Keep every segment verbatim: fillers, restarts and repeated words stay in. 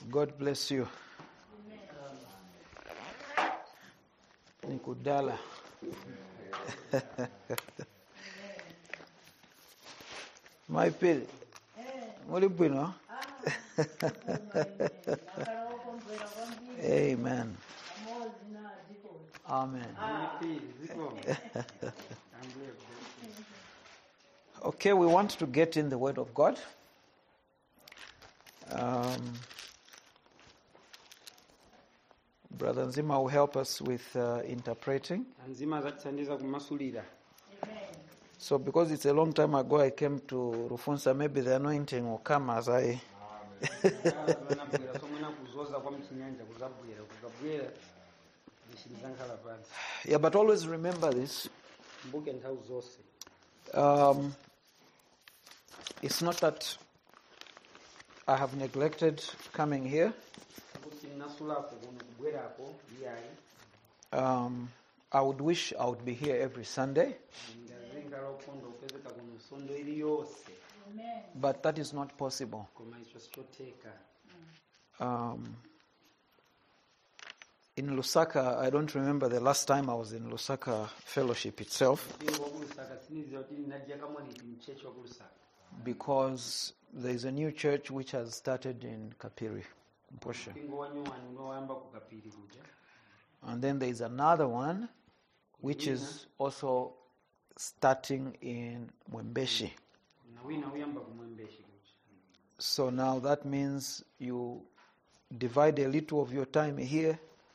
God bless you. Nikudala. My pil. What do you know? Amen. Amen. Okay, we want to get in the Word of God. Um, Brother Nzima will help us with uh, interpreting. So because it's a long time ago I came to Rufunsa, maybe the anointing will come as I... Yeah, but always remember this. Um, it's not that I have neglected coming here. Um, I would wish I would be here every Sunday. But that is not possible. Um, in Lusaka, I don't remember the last time I was in Lusaka Fellowship itself, because there is a new church which has started in Kapiri, Mposha. And then there is another one which is also starting in Mwembeshi. So now that means you divide a little of your time here,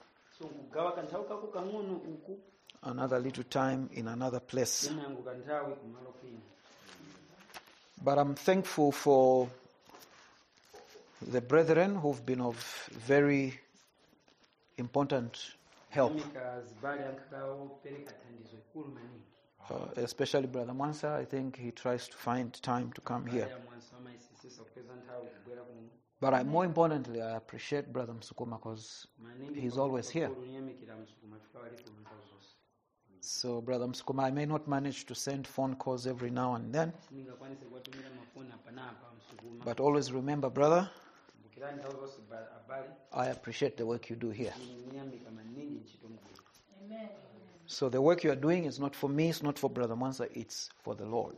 another little time in another place. But I'm thankful for the brethren who've been of very important help. Uh, especially Brother Mwansa, I think he tries to find time to come here. But I, more importantly, I appreciate Brother Msukuma because he's always here. So, Brother Msukuma, I may not manage to send phone calls every now and then, but always remember, brother, I appreciate the work you do here. Amen. So the work you are doing is not for me, it's not for Brother Mwansa, it's for the Lord.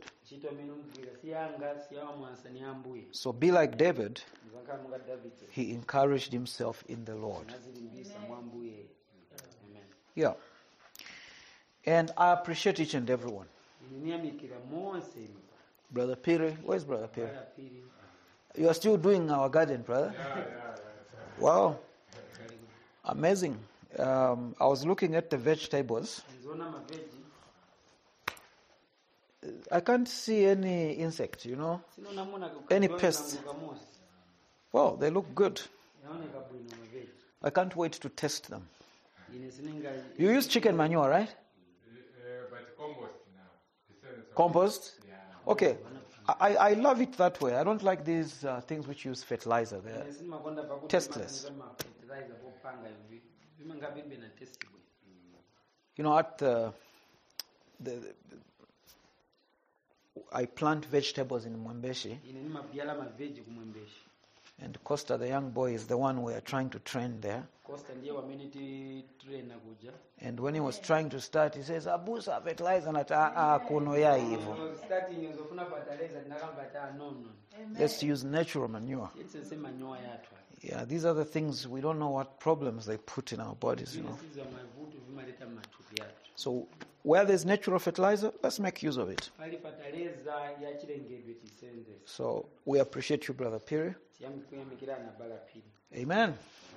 So be like David. He encouraged himself in the Lord. Amen. Yeah. And I appreciate each and every one. Brother Piri, where's Brother Piri? You are still doing our garden, brother? Yeah, yeah, yeah. Wow. Amazing. Um, I was looking at the vegetables. I can't see any insect, you know, any pests. Well, they look good. I can't wait to test them. You use chicken manure, right? Uh, but compost now. Compost? Yeah. Okay. I, I love it that way. I don't like these uh, things which use fertilizer. They're tasteless. You know, at the, the, the I plant vegetables in Mwembeshi, and Costa, the young boy, is the one we are trying to train there. And when he was trying to start, he says, Abusa fertilizer na ta kuno ya hivyo. Let's use natural manure. Yeah, these are the things, we don't know what problems they put in our bodies, you know. So where there's natural fertilizer, let's make use of it. So we appreciate you, Brother Piri. Amen.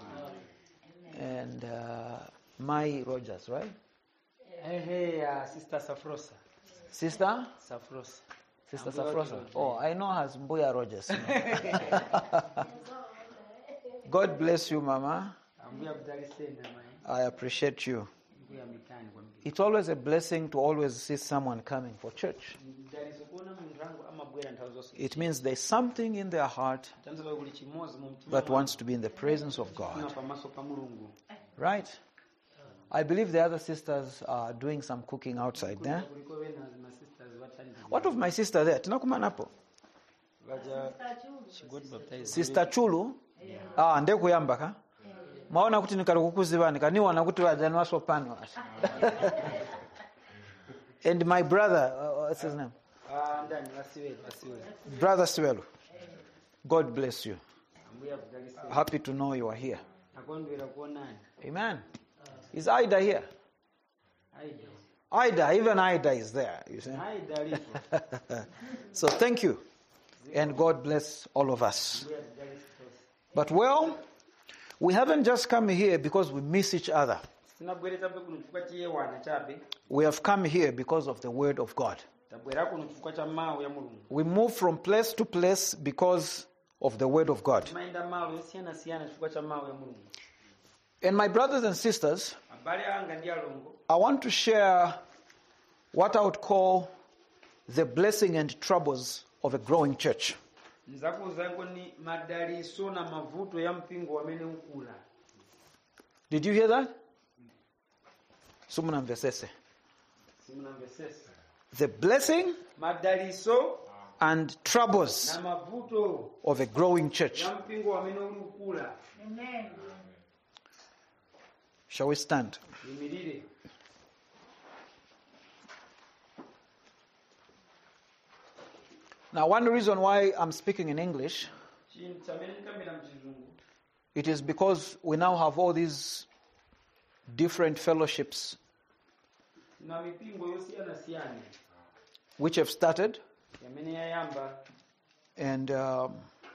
And uh, Mai Rogers, right? Hey, uh, Sister Safrosa. Sister? Safrosa. Sister Safrosa. Oh, I know her as Mbuya Rogers. You know. God bless you, Mama. I appreciate you. It's always a blessing to always see someone coming for church. It means there's something in their heart that wants to be in the presence of God. Right? I believe the other sisters are doing some cooking outside there. What of my sister there? Sister Chulu? Ah, ndekuyamba ka? Maona kuti nikali kukuzivani kaniwana kuti wajanwaso pano. And my brother, uh, what's his name? Ah, ndani wasiwe wasiwe. Brother Swelo. God bless you. Ambuya kudalise. Happy to know you are here. Akondwera kuonani. Amen. Is Ida here? Aida. Ida, even Ida is there. You see? Aida lipo. So thank you. And God bless all of us. Ambuya kudalise. But well, we haven't just come here because we miss each other. Sinabwereza pe kuno chifukwa chiyewana chabe. We have come here because of the word of God. Tabwera kuno chifukwa cha mawu ya Mulungu. We move from place to place because of the word of God. Maenda mawu yosiyana siyana chifukwa cha mawu ya Mulungu. And my brothers and sisters, Abale anga ndi alongo. I want to share what I would call the blessing and troubles of a growing church. Nzakuza ngoni madaliso na mavuto ya mpingo wamene ukula. Did you hear that? Sumuna mvesese. Simuna mvesese. The blessing Madaliso and troubles na mavuto of a growing church. ya mpingo wamene ukula. Amen. Shall we stand? Yimirire. Now, one reason why I'm speaking in English, Chintu chamene ndikamira mchizungu. it is because we now have all these different fellowships Na mipingo yosiyana siyana which have started, yamene yayamba. and um,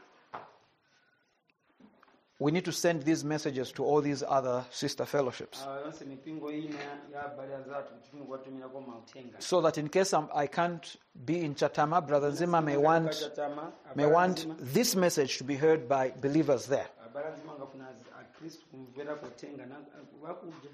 we need to send these messages to all these other sister fellowships, Awa yonse mipingo ina ya abale azatu tifuna kuwatumira kwa mautenga. so that in case I'm, I can't be in Chatama, Brother Nzima may want Chatama, may abale want nzima- this message to be heard by believers there. abale nzima ngafuna az- akristu kumvera kutenga na wakuja.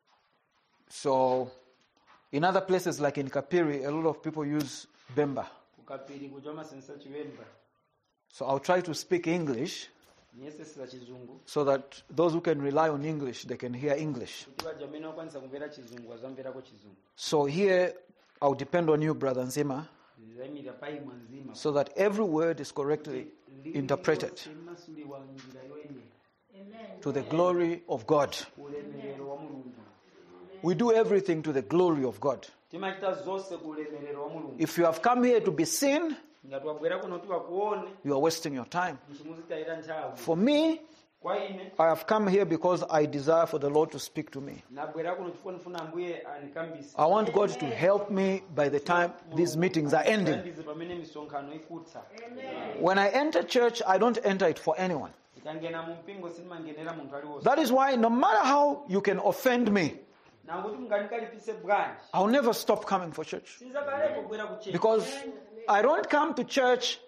So, in other places like in Kapiri, a lot of people use Bemba. Kukapiri kujoma sensa chiwemba. So I'll try to speak English Nyese sila chizungu. so that those who can rely on English, they can hear English. Kuti wajamene wakwanisa kumvera chizungu wazamvera kwa chizungu. So here, I'll depend on you, Brother Nzima, Zaimira pai mwanzima. so that every word is correctly interpreted Masuli wa njira yoene. Amen. to the glory of God. Ulemerero wa Mulungu. We do everything to the glory of God. Timachita zose kulemerero wa Mulungu. If you have come here to be seen, Ngatwabwera kuno kuti wakuone you are wasting your time. mchimuzitaira nthawi. For me, Kwa ine I have come here because I desire for the Lord to speak to me. nabwera kuno chifukwa ndifuna ambuye anikambise. I want God to help me by the time these meetings are ending. Tandize pamene misonkhano ikutsa. When I enter church, I don't enter it for anyone. Ikangena mu mpingo sindimangenera munthu aliwonse. That is why no matter how you can offend me, Nanguti munganikalipise bwanji. I'll never stop coming for church. Sinzakalepo kubwera ku church. Because I don't come to church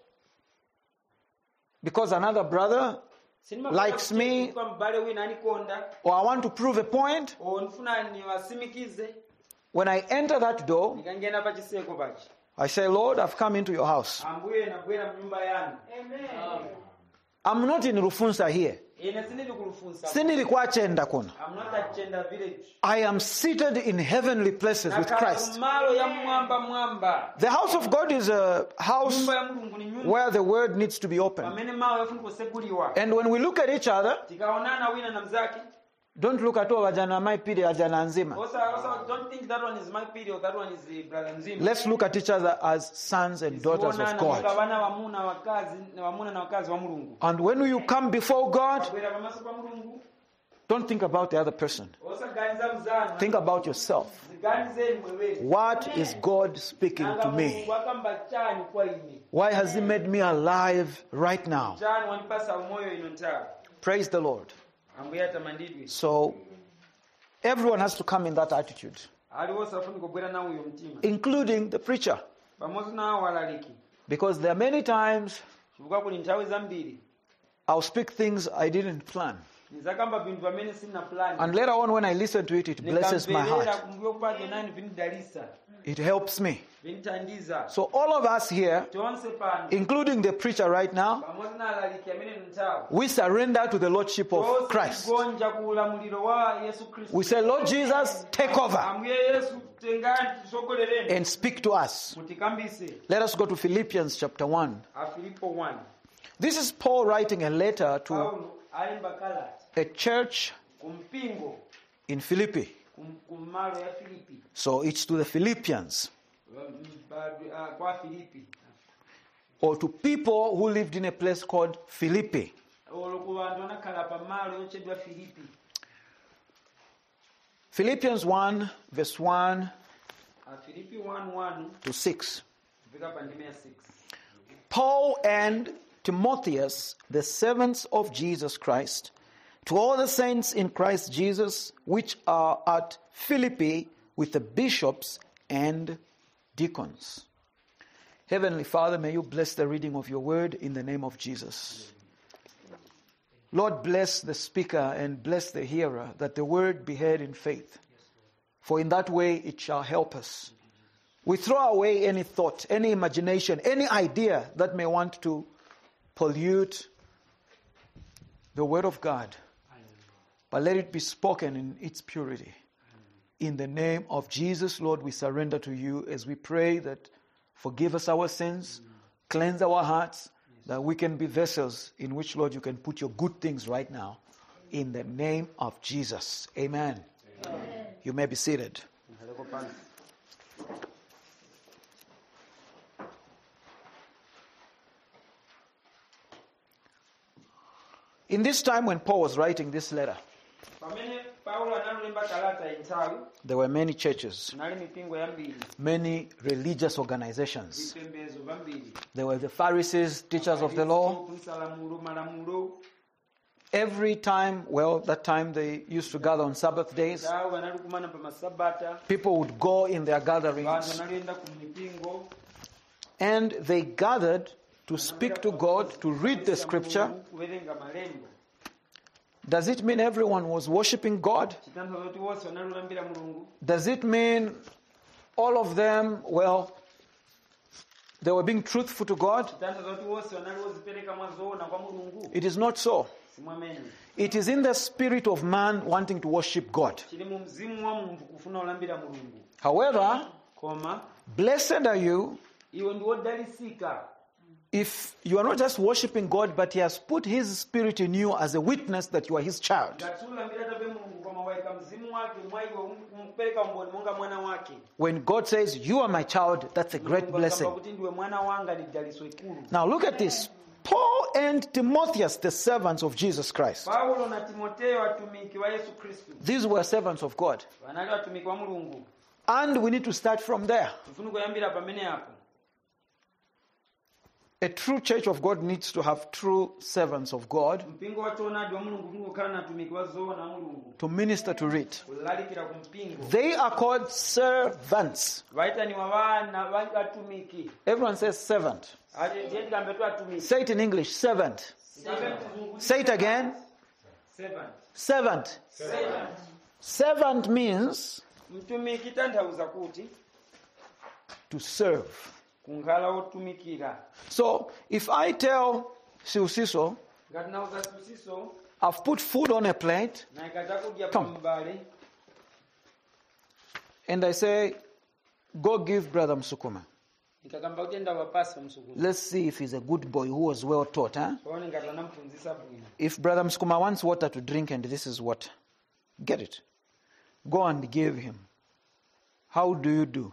because another brother Sindimakwera likes ku church me, chifukwa mbale wina anikonda. or I want to prove a point. O ndifuna niwasimikize. When I enter that door, Nikangena pa chiseko pachi. I say, Lord, I've come into your house. Ambuye nabwera mu nyumba yanu. Amen. I'm not in Rufunsa here. Ine sindili kulufunsa. Sindili kwachenda kuna. I'm not at Chenda village. I am seated in heavenly places with Christ. Nakala kumalo ya mwamba mwamba. The house of God is a house Nyumba ya Mulungu ni nyumba. where the word needs to be opened. Pamene mawu yafuna kuseguliwa. And when we look at each other, Tikaonana wina na mzaki. don't look at all vajana maipide vajana nzima. Also, also don't think that one is my period, that one is the brother Nzima. Let's look at each other as sons and daughters of Tuonana God. monga wana wamuna wakazi, wamuna na wakazi wa Mulungu. And when you come before God, Wabwera pamaso pa Mulungu. don't think about the other person. Also ganiza mzana. Think about yourself. Ziganize mwewe. What is God speaking to me? Wakamba chani kwa ine. Why has He made me alive right now? Chani wanipasa umoyo ino ntawe. Praise the Lord. Ambuya tamandidwe. So, everyone has to come in that attitude, Aliwosa afuni kubwera na uyo mtima. including the preacher. Pamoja na walaliki. Because there are many times Chibuka kuli nthawi zambiri. I'll speak things I didn't plan. Nizakamba vintu pamene sina plan. And later on, when I listen to it, it blesses my Nikamverera heart. kumbuyo kubadwe nani vinidalisa. It helps me. Vinitandiza. So, all of us here, Tonse pano. including the preacher right now, Pamoja na alaliki amene nthawi. we surrender to the Lordship of Christ. Gonja kuulamuliro wa Yesu Kristo. We say, Lord Jesus, take over Ambuye Yesu tengani tusogolereni. and speak to us. Mutikambise. Let us go to Philippians chapter one. A Filipo one. This is Paul writing a letter to Paulo alemba kalata a church kumpingo in Philippi. kum- kumalo ya Filipi So it's to the Philippians, Ba- ah, kwa Filipi or to people who lived in a place called Philippi. olwo ku bantu anakhala pa malo yochedwa Filipi. Philippians one, verse one Ah, Filipi one one to six. kufika pa ndime ya six. Paul and Timotheus, the servants of Jesus Christ, to all the saints in Christ Jesus, which are at Philippi, with the bishops and deacons. Heavenly Father, may you bless the reading of your word in the name of Jesus. Lord, bless the speaker and bless the hearer, that the word be heard in faith. For in that way it shall help us. We throw away any thought, any imagination, any idea that may want to pollute the word of God. But let it be spoken in its purity. In the name of Jesus, Lord, we surrender to you as we pray that forgive us our sins, cleanse our hearts, that we can be vessels in which, Lord, you can put your good things right now. In the name of Jesus. Amen. Amen. You may be seated. In this time when Paul was writing this letter, Pamene Paulo analemba kalata inthawi there were many churches, nali mipingo yambiri many religious organizations. vipembedzo vambiri There were the Pharisees, teachers of the law. Malamulo, malamulo Every time, well, that time they used to gather on Sabbath days. awo anali kumana pa masabata People would go in their vanhu gatherings analienda ku mipingo and they gathered to speak to God, to read the scripture. kuverenga malembo. Does it mean everyone was worshiping God? Chitanthauza kuti wonse analulambira mulungu. Does it mean all of them, well, they were being truthful to God? Chitanthauza kuti wonse anali wozipereka mwazoona kwa mulungu. It is not so. Simwamene. It is in the spirit of man wanting to worship God. Chili mu mzimu wa munthu kufuna ulambira mulungu. However, Koma blessed are you iwe ndi wodalisika if you are not just worshiping God, but He has put His Spirit in you as a witness that you are His child. ngati ulambira tabe mulungu koma waika mzimu wake mwa iwe umpereka umboni monga mwana wake. When God says, you are my child, that's a great Mulungu blessing. akamba kuti ndiwe mwana wanga ni daliso ikulu. Now look at this. Paul and Timotheus, the servants of Jesus Christ. Paulo na Timotheo watumiki wa Yesu Kristu. These were servants of God. Vanali watumiki wa mulungu. And we need to start from there. Tifuna kuyambira pamene apo. A true church of God needs to have true servants of God Mpingo wa choonadi wa mulungu ufuna kukhala na atumiki wa zoona wa mulungu. to minister to it. Kulalikira ku mpingo. They are called servants. Vaitaniwa vana va- vatumiki. Everyone says servant. Ati ndiye tikambe tu atumiki. Say it in English, servant. Say it again, Servant. servant. Servant. Servant means Mtumiki tanthauza kuti to serve. kunghala wotumikira. So if I tell Siusiso, Ngati nauza Siusiso I've put food on a plate, na ikachakudya Come. pambale and I say, go give Brother Msukuma. ikakamba kuti enda wapasa msukulu. Let's see if he's a good boy who was well taught. Huh? Paone ngati anamfunzisa bwino. If Brother Msukuma wants water to drink and this is water, get it. Go and give him. How do you do?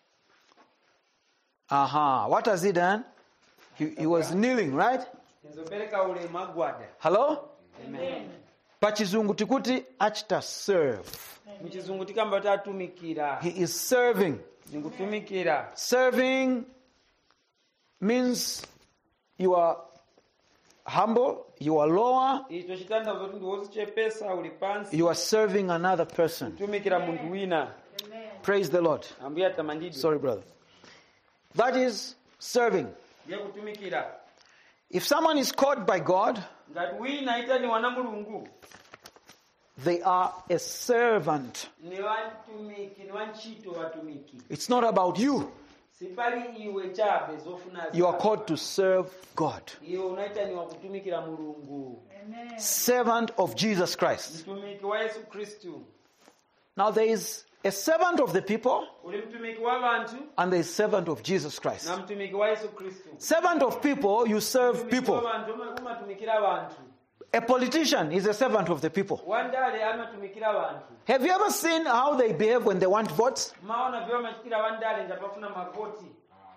Aha. What has he done? He, he was kneeling, right? Nzopereka ulemu agwada. Hello? Amen. Pachizungu tikuti achita serve. Muchizungu tikamba kuti atumikira. He is serving. Ndikutumikira. Serving means you are humble, you are lower, Icho chitanthauza kuti ndiwozichepesa uli pansi. you are serving another person. Kutumikira munthu wina. Praise the Lord. Ambuye atamandidwe. Sorry, brother. That is serving. Ndiye kutumikira. If someone is called by God, Ngati wina aitaniwa na mulungu they are a servant. ni watumiki ni wantchito watumiki. It's not about you. Sipali iwe chabe zofuna You are zako. called to serve God. Iwe unaitaniwa kutumikira mulungu. Servant of Jesus Christ. Mtumiki wa Yesu Kristu. Now there is a servant of the people Uli mtumiki wa vantu and there is servant of Jesus Christ. na mtumiki wa Yesu Kristu. Servant of people, you serve Mtumiki wa people. vantu umatumikira vantu. A politician is a servant of the people. wandale amatumikira abantu. Have you ever seen how they behave when they want votes? Maona vyo machikira wandale njapafuna mavoti.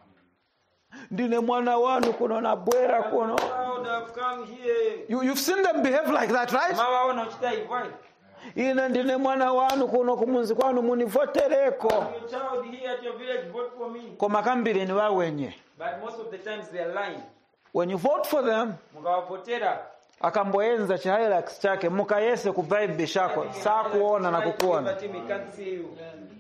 Ndine mwana wanu kuno na bwera kuno. Proud have come here. You, you've seen them behave like that, right? Mawaona uchita hivyo. Ine ndine mwana wanu kuno kumunzi kwanu munivotereko. Your child here at your village, vote for me. Koma kambiri ni wawenye. But most of the times they are lying. When you vote for them, Mukawapotera. akamboenza chihalax chake mukayese ku vibe shako saa kuona na kukuona. But we can't see you.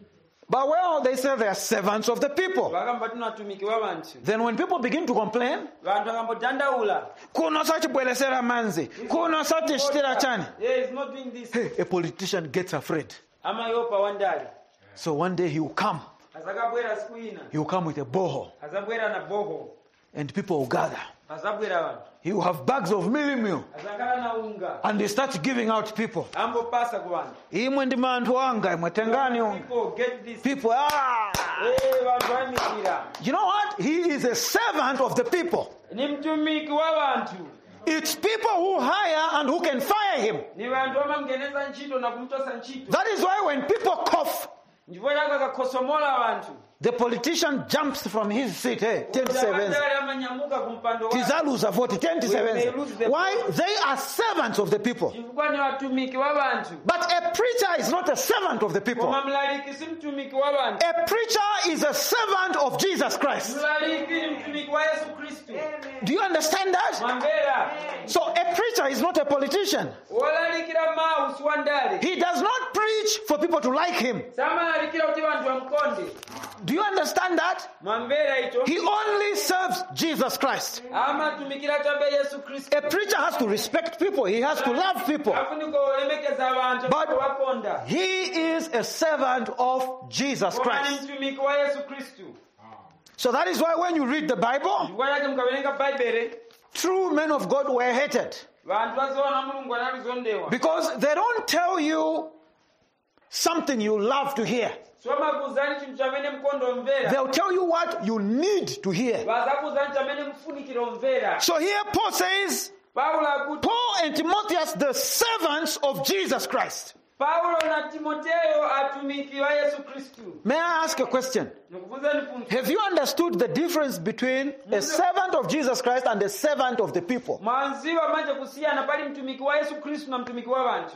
But well, they say they are servants of the people. Bagamba tunatumikiwa bantu. Then when people begin to complain, Bantu akambodandaula. kuno sachibwelesera manzi, kuno sachishitira chani. Yeah, he's not doing this. Hey, a politician gets afraid. Amayopa wandale. So one day he will come. Azakabwera siku ina. He will come with a boho. Azabwera na boho. And people will gather. Azabwera bantu. He will have bags of millimil. Azakala na unga. And they start giving out people. Ambo pasa ku bantu. Imwe ndi manthu wanga, imwe tengani unga. People get this. People, ah! Eh, bantu amikira. You know what? He is a servant of the people. Ni mtumiki wa bantu. It's people who hire and who can fire him. Ni bantu amamgeneza nchito na kumtosa nchito. That is why when people cough, Ndivyo yaka kakosomola bantu. the politician jumps from his seat. Hey, ten seven. Wandale amanyamuka kumpando wa. Tizaluza vote ten seven. Why? They are servants of the people. Chifukwa ni watumiki wa bantu. But a preacher is not a servant of the people. Koma mlaliki si mtumiki wa bantu. A preacher is a servant of Jesus Christ. Mlaliki ni mtumiki wa Yesu Kristo. Do you understand that? Mwambera. So a preacher is not a politician. Walalikira mouse wandale. He does not preach for people to like him. Sama alikira uti bantu wamkonde. Do you understand that? Mwambera ito. He only serves Jesus Christ. Ama tumikira chabe Yesu Kristo. A preacher has to respect people. He has to love people. Afuniko elemekeza abantu But wakonda. he is a servant of Jesus Koma ni Christ. mtumiki wa Yesu Kristo. So that is why when you read the Bible, Walaje mkabelenga Bible. true men of God were hated. Bantu bazoona Mulungu analizondewa. Because they don't tell you something you love to hear. Soma kuzani chimtu chamene mkondo mvera. They'll tell you what you need to hear. Baza kuzani chamene mfunikiro mvera. So here Paul says, Paulo akuti. Paul and Timotheus, the servants of Jesus Christ. Paulo na Timotheo atumiki wa Yesu Kristo. May I ask a question? Nikufunza nifunzo. Have you understood the difference between a servant of Jesus Christ and a servant of the people? Mwanziwa manje kusiana pali mtumiki wa Yesu Kristo na mtumiki wa bantu.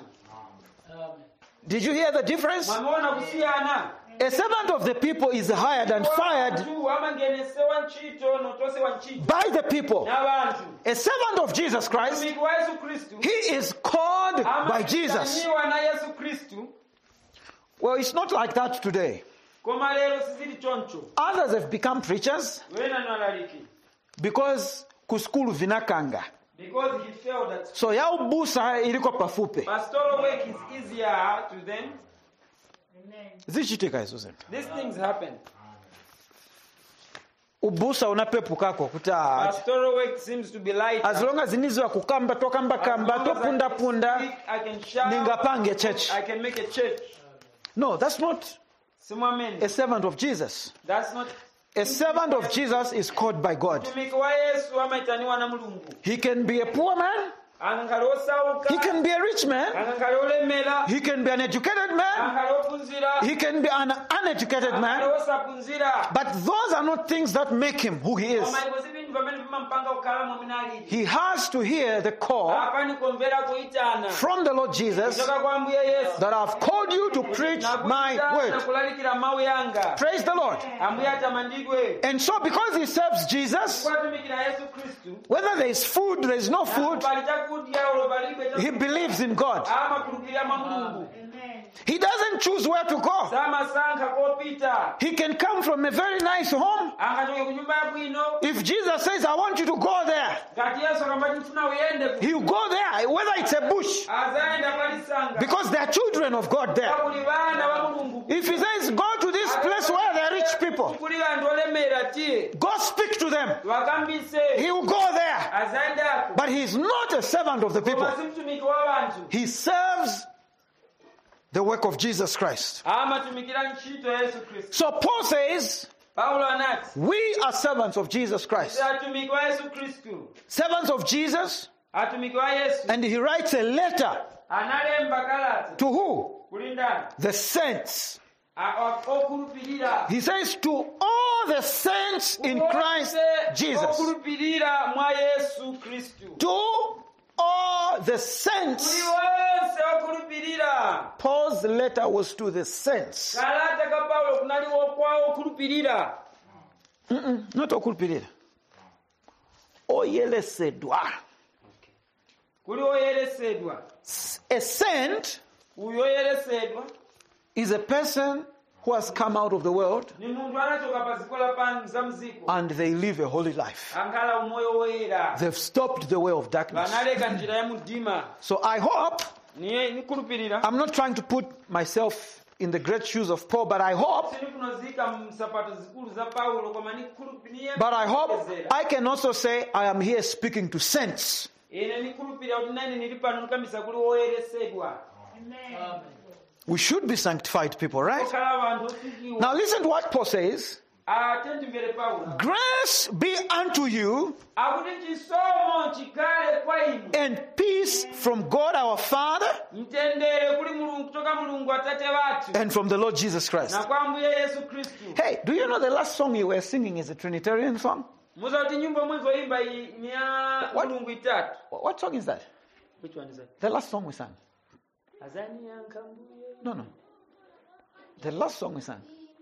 Did you hear the difference? Mwameona kusiana. A servant of the people is hired and fired Tu ama ngenesewa nchito notosewa nchito. by the people. Na bantu. A servant of Jesus Christ, Mtumiki wa Yesu Kristo. he is called by Jesus. Amekutaniwa na Yesu Kristo. Well, it's not like that today. Koma lero sizili choncho. Others have become preachers Wena nalaliki. because kuskulu vinakanga. Because he felt that So yaubusa iliko pafupe. pastoral work is easier to them. Amen. Zichitika hizo zinto. These things happen. Ubusa unapepukako kuta. Pastoral work seems to be lighter. As long as nizo kukamba tokamba kamba As long as I topunda can punda. speak, I can shout, Ningapange church. I can make a church. No, that's not Simwamen. a servant of Jesus. That's not. A servant of Jesus is called by God. Mtumiki wa Yesu amaitaniwa na Mulungu. He can be a poor man. Angangala osauka. He can be a rich man. Angangala olemera. He can be an educated man. Angangala opunzira. He can be an uneducated man. Angangala osapunzira. But those are not things that make him who he is. Koma ikosi bintu pamene vimampanga kukhala mwaminalidi. He has to hear the call Apani kumvera kuitana. from the Lord Jesus Kutoka kwa Ambuye Yesu. that I've called you to preach my Na word. kulalikira mawu yanga. Praise the Lord. Ambuye atamandikwe. And so because he serves Jesus, Kwatumikira Yesu Kristu. whether there is food, there is no food, Pali chakudya ulo palibe he believes in God. amakhulupirira mwa Mulungu. Amen. He doesn't choose where to go. Samasankha kopita. He can come from a very nice home. Angachoke ku nyumba yabwino. If Jesus says, I want you to go there, Ngati Yesu akambati mfuna uyende ku. he'll go there, whether it's a bush, Azaenda pali sanga. because there are children of God there. Kuli bana ba Mulungu. If he says, go to this place where there are rich people, Kuli bantu olemera tiye. go speak to them, Wakambise. he will go there. Azaendako. But he's not a servant of the people. Koma si mtumiki wa bantu. He serves the work of Jesus Christ. Amatumikira ntchito ya Yesu Kristu. So Paul says, Paulo anati. we are servants of Jesus Christ. Atumiki wa Yesu Kristu. Servants of Jesus, atumiki wa Yesu And he writes a letter analemba kalata to who? kulindana The saints. okulupirira He says to all the saints in Christ Jesus. okulupirira mwa Yesu Kristu To all the saints. kuli wonse okulupirira. Paul's letter was to the saints. kalata ka Paulo kunaliwo kwa okulupirira Mm-mm, not okulupirira. Oyelesedwa. kuli oyeresedwa. A saint uyo oyeresedwa is a person who has come out of the world ni muntu anachoka pa ziko lapani za mziko and they live a holy life. ankhala umoyo woyera They've stopped the way of darkness. banaleka njira ya mudima. So I hope, niye nikulupirira I'm not trying to put myself in the great shoes of Paul, but I hope, sinikunozika msapato zikulu za Paulo koma nikulupirira. but I hope I can also say I am here speaking to saints. ine nikulupirira kuti nani nili pano nikamisa kuli woyeresedwa. Amen. We should be sanctified people, right? okhala abantu ofikiwa. Now listen to what Paul says. atenti mbere Paulo Grace be unto you akuti chisomo chikale kwa inu and peace from God our Father mtendere kuli mulungu kutoka mulungu atate wathu and from the Lord Jesus Christ. na kwa mbuye Yesu Kristu. Hey, do you know the last song you were singing is a Trinitarian song? muza kuti nyimbo mwezoimba iyi ni ya What? mulungu itatu. Wh- What song is that? Which one is that? The last song we sang. azani yanka mbuye No, no. The last song we sang.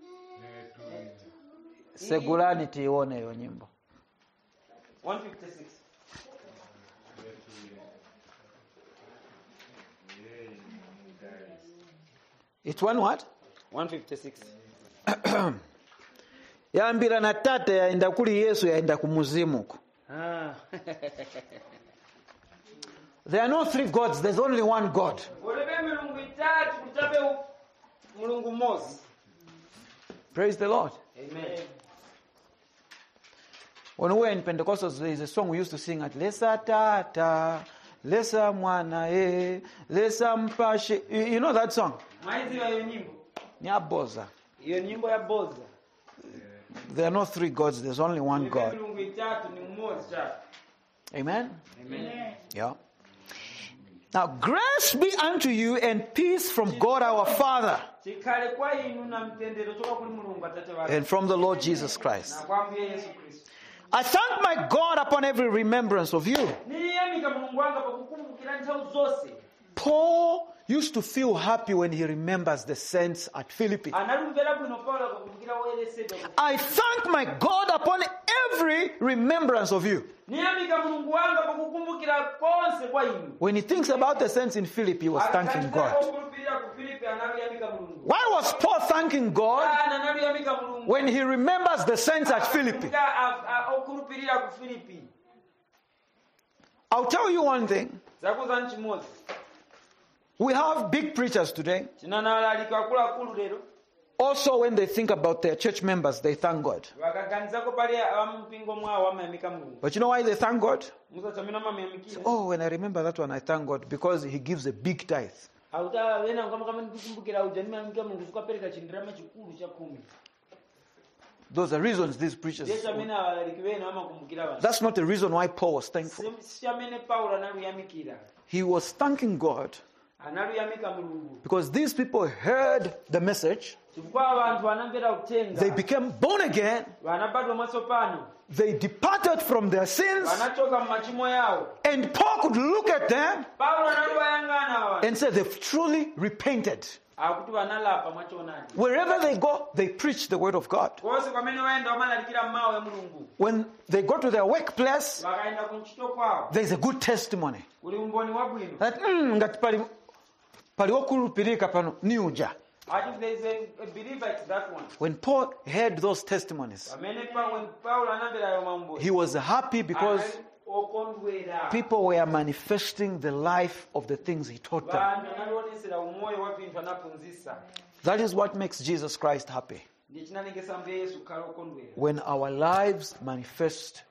Segurani tione hiyo nyimbo. one fifty-six. It's one what? one fifty-six. Yambira na tate yaenda kuli Yesu yaenda kumuzimu. ah There are no three gods, there's only one God. olebe mulungu itatu kutabe u- mulungu mmozi. Praise the Lord. Amen. When we were in Pentecostals, there is a song we used to sing at Lesa Tata, Lesa Mwana E, Lesa Mpashe. You you know that song? maiziwa iyo nyimbo Nyaboza. iyo nyimbo ya boza. There are no three gods, there's only one olebe God. mulungu itatu ni mmozi chafu. Amen? Amen. Yeah. Now, grace be unto you and peace from God our Father chikale kwa inu na mtendere toka kuli mulungu atate wathu and from the Lord Jesus na Christ. kwa mbuye Yesu Kristu. I thank my God upon every remembrance of you. niyamika mulungu wanga pakukumbukira nthawi zonse. Paul used to feel happy when he remembers the saints at Philippi. analumvera bwino Paulo akakumbukira woyeresedwa. I thank my God upon every remembrance of you. niyamika mulungu wanga pakukumbukira konse kwa inu. When he thinks about the saints in Philippi, he was thanking God. okulupirira ku Filipi analuyamika mulungu. Why was Paul thanking God ana analuyamika mulungu. when he remembers the saints at Philippi? Nga, a- a- okulupirira ku Filipi. I'll tell you one thing. zakuza nchimodzi. We have big preachers today. chinanalalika akuluakulu lero Also, when they think about their church members, they thank God. vakaganizako pali ampingo mwawo amayamika mulungu. But you know why they thank God? musachamina mamayamikira Oh, when I remember that one, I thank God because he gives a big tithe. auta wena ngamukama ndikukumbukira uja nimayamika mulungu sikukapereka chindirama chikulu cha khumi. Those are reasons these preachers. ndiye chamene alaliki wena amakumbukira vanhu. That's not the reason why Paul was thankful. si chamene Paulo analuyamikira. He was thanking God analuyamika mulungu because these people heard the message, chifukwa vanthu vanamvera uthenga. they became born again, vanabadwa mwatsopano. they departed from their sins, vanachoka mumachimo yawo. and Paul could look at them Paulo analivayang'ana ava and say they've truly repented. akuti vanalapa mwachoonani. Wherever they go, they preach the word of God. konse kwamene vaenda vamalalikira mawu ya mulungu. When they go to their workplace, vakaenda kunchito kwawo there's a good testimony kuli umboni wabwino. that mm, ngati pali pali wokhulupirika pano ni uja. ati there is a, a believer, it's that one. When Paul heard those testimonies, pamene pa, when Paulo anamvera ayo maumboni he was happy because anali okondwera. people were manifesting the life of the things he taught them. vanhu analionesera umoyo wa vinthu anaphunzisa. That is what makes Jesus Christ happy. ndi chinalengesa mbuye Yesu kukhala okondwera. When our lives manifest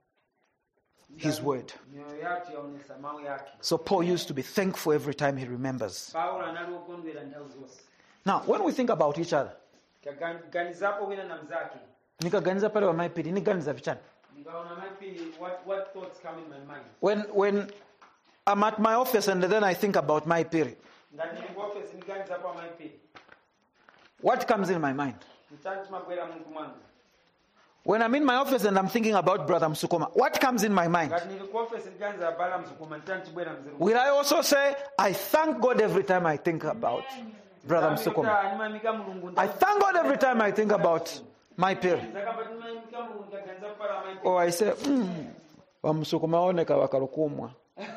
his word. mioyo yathu yaonesa mawu yake. So Paul used to be thankful every time he remembers. Paulo anali okondwera nthawi zonse. Now, when we think about each other, kaganizapo wina na mzake. nikaganiza pale wamaipiri, niganiza vichana. nikaona mapili what, what thoughts come in my mind. When when I'm at my office and then I think about my period. ngati ndili ku office ndiganiza pa maipiri What comes in my mind? mchani chimabwera mungu mwanga When I'm in my office and I'm thinking about Brother Msukuma, what comes in my mind? ngati ndili ku office ndiganiza bala Msukuma mchani chibwera mziru Will I also say, I thank God every time I think about Brother Msukuma? animamika mulungu I thank God every time I think about my period. zakamba nimamika mulungu ndaganiza pala maipiri Or I say, mm, Msukuma oneka wakalukumwa.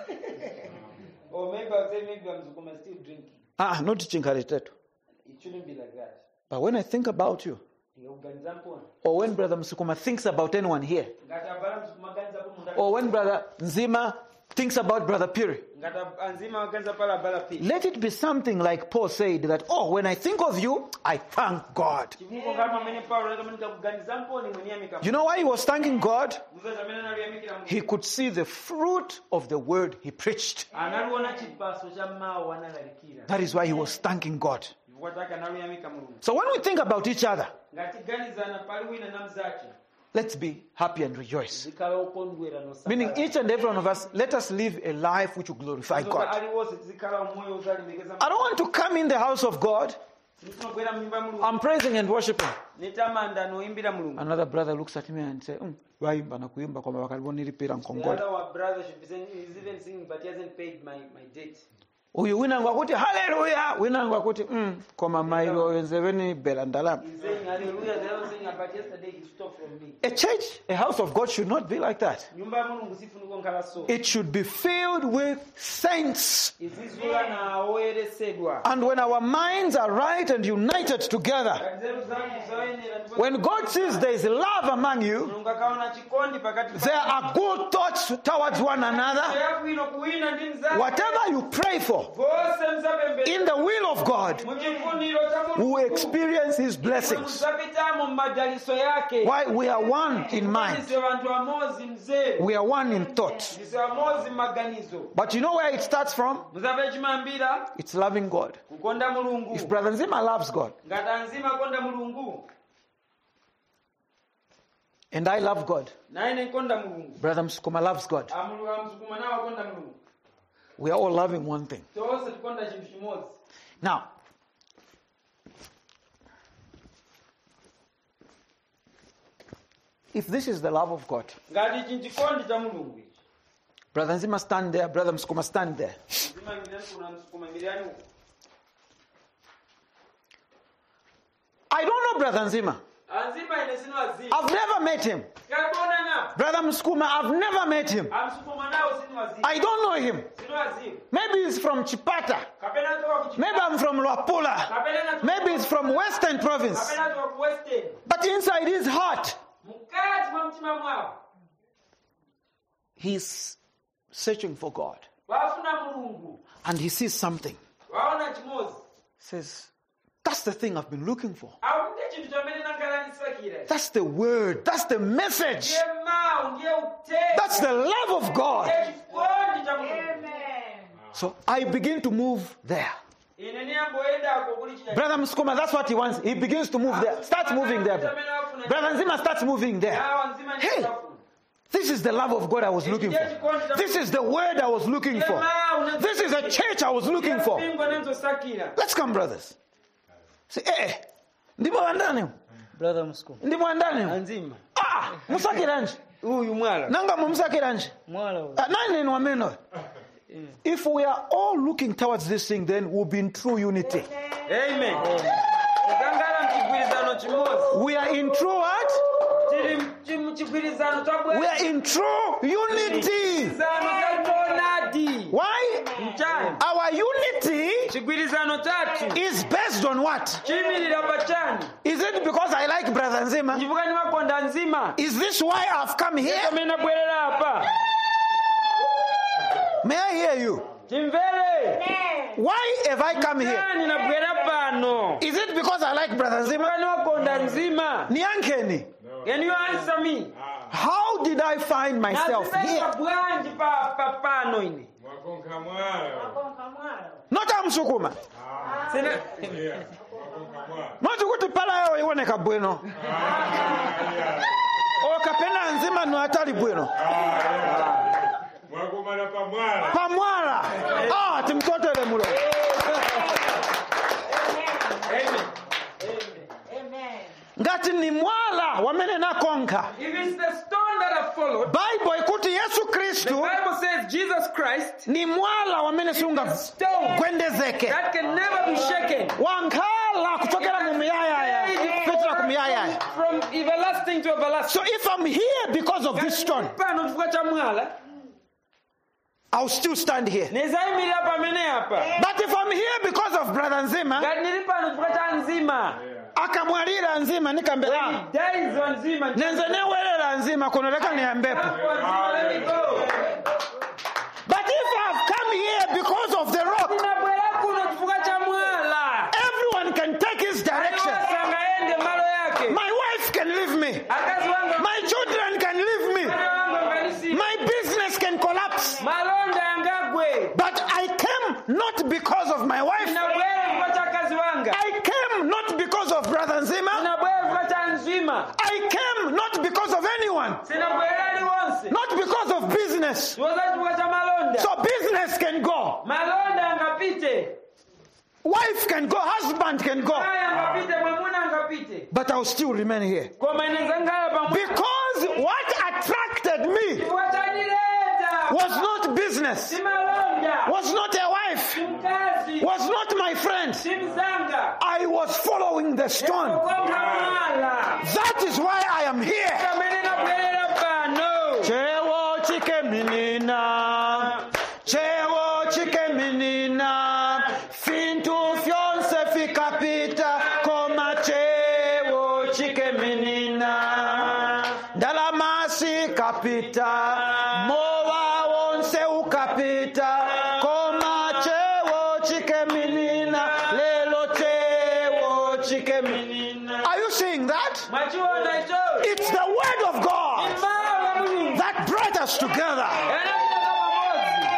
or maybe I'll say maybe Msukuma still drinking. Ah, not chinkaritetu. It shouldn't be like that. But when I think about you, Ndikuganiza mpona or when Brother Msukuma thinks about anyone here, ngati abala Msukuma ganiza pa munda or when Brother Nzima thinks about Brother Piri, ngati anzima ganiza pala bala pi let it be something like Paul said that, oh, when I think of you, I thank God. chivuko kama mene Paulo kama ndikuganiza mponi mwenye amika You know why he was thanking God? muzaza mene naliyamikira mulungu He could see the fruit of the word he preached. analiona chipaso cha mawu analalikira That is why he was thanking God. wataka naliyamika mulungu So when we think about each other, ngati ganizana pali wina na mzake let's be happy and rejoice. zikala ukondwera no Meaning each and every one of us, let us live a life which will glorify God. ali wose zikala moyo uzalimekeza I don't want to come in the house of God. nisimabwera mnyumba mulungu I'm praising and worshiping. nitamanda noimbira mulungu Another brother looks at me and says, mm, waimba na kuimba kwamba wakalibonilipira the nkongole. other one brother should be saying he's even singing but he hasn't paid my my debt Uyu winangu akuti hallelujah, winangu akuti mm, koma mailo wenzeveni bela ndalama. he's saying hallelujah the other saying but yesterday he stole from me A church, a house of God should not be like that. nyumba ya mulungu sifunika nkhala so It should be filled with saints. izizula na oyeresedwa And when our minds are right and united together, nzeru zangu zayenera ndipo when God sees there is love among you, mulungu akaona chikondi pakati there are good thoughts towards one another. yakwino kuwina ndi mzake Whatever you pray for vose mzapembe in the will of God, muchifuniro cha we will mulungu experience His blessings. muzapitamo mmadaliso yake Why? We are one in mind, Ndise vantu amozi mzeru we are one in thought. ndise amozi maganizo But you know where it starts from? muzape chimambira It's loving God. kukonda mulungu If Brother Nzima loves God ngati anzima akonda mulungu and I love God, naye nkonda mulungu Brother Msukuma loves God, amulungu amsukuma nawo akonda mulungu we are all loving one thing. tonse tikonda chinthu chimodzi Now, if this is the love of God, ngati ichi chikondi cha mulungu ichi Brother Nzima stand there, Brother Msukuma stand there. mzima milani kuna msukuma milani uko I don't know Brother Nzima. anzima ine sino azima I've never met him. kabona na Brother Msukuma, I've never met him. amsukuma nawo sino azima I don't know him. sino azima Maybe he's from Chipata. kapena toka ku Maybe I'm from Luapula. kapena Maybe he's from Western Province. kapena toka ku western But inside his heart, mukati mwa mtima mwawo he's searching for God. wafuna mulungu And he sees something. waona chimozi Says, that's the thing I've been looking for. aunde chinthu chamene nangalandisakira That's the word. That's the message. ndiye mawu ndiye uthenga That's the love of God. ndiye chikondi cha mulungu Amen. So I begin to move there. ine niyamboyendako kuli chita Brother Msukuma, that's what he wants. He begins to move there. Starts moving there. Brother Nzima starts moving there. awo nzima Hey, ndikafuna this is the love of God I was looking for. This is the word I was looking for. This is a church I was looking for. mpingo nenzosakira Let's come, brothers. Say, eh, ndimo wandani. brother msukuma Ndimo wandani. anzima Ah, musakiranje. uyu mwala Nanga mumsakiranje. mwala uyu Ah, nani ni wameno. If we are all looking towards this thing, then we'll be in true unity. amen tikangala mchigwirizano chimodzi We are in true what? tili mchigwirizano chabwe We are in true unity. zano chatonadi Why? mchani Our unity chigwirizano chathu is based on what? chiyimirira pachani Is it because I like Brother Nzima? chivuka ni makonda nzima Is this why I've come here? amene nabwerera apa May I hear you? chimvere Why have I come here? chani nabwera pano Is it because I like Brother Nzima? chivuka ni makonda nzima Niankeni. can you answer me How did I find myself nazipeza here? bwanji pa pa pano ine Mwakonka mwala. Konka mwalo. Not Amsukuma. sina Yeah. Mwakonka mwala. Not kuti pala yao iwoneka bwino. Ah, yeah. O kapena Nzima no atali bwino. Ah, yeah. Mwakumana pa mwala. Pamwala. Ah, timkotele mulo. Amen. Amen. Ngati ni mwala wamene nakonka. If it's the stone that have followed, Bible ikuti Yesu the Kristu Bible says Jesus Christ ni mwala wamene sunga stone gwendezeke. that can never be shaken. Wankala kuchokera mu miyaya. Petera ku miyaya. From everlasting to everlasting. So if I'm here because of this stone, Pano chifukwa cha mwala, I'll still stand here. nizayimirira pamene apa. But if I'm here because of Brother Nzima, Ngati nili pano chifukwa cha Nzima. akamwalira Nzima nikambela. Days wa Nzima. Nenze newelera Nzima kunoleka niambepo. Let me go. But if I've come here because of the rock, Ninabwera kuno chifukwa cha mwala. everyone can take his direction. Aliwasanga ende malo yake. My wife can leave me. Akazi wangu My children can leave me. wangu angalisi. My business can collapse. Malonda yangagwe. But I came not because of my wife. Ninabwera chifukwa cha kazi wanga. I came not because of Brother Nzima. Ninabwera chifukwa cha Nzima. I came not because of anyone. Sinabwera liwonse. Not because of business. Siwoza chifukwa cha malonda. So business can go. Malonda angapite. Wife can go. Husband can go. Kaya angapite, mwamuna angapite. But I'll still remain here. Koma inaweza ngala pamoja. Because what attracted me Watanileta. was not business, Si malonda. was not a wife, Mkazi. was not my friend. Si mzanga. I was following the stone. Konga mwala. That is why I am here. Kamene nabwera pano. Chewo chike minina, chewo chike minina, fintu fyonse fikapita, koma chewo chike minina. Dalamasi kapita, mowa wonse ukapita, koma chewo chike minina, lelo chewo chike minina. Are you seeing that? Machiona icho. It's the word of God Mara Mungu. that brought us together. Yanataka pamoja.